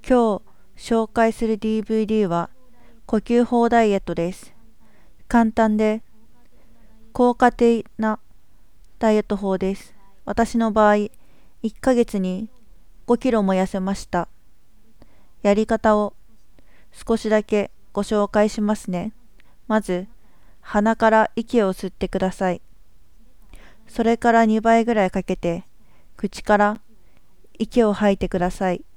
今日紹介する DVD は呼吸法ダイエットです。簡単で効果的なダイエット法です。私の場合、1ヶ月に5キロも痩せました。やり方を少しだけご紹介しますね。まず、鼻から息を吸ってください。それから2倍ぐらいかけて、口から息を吐いてください。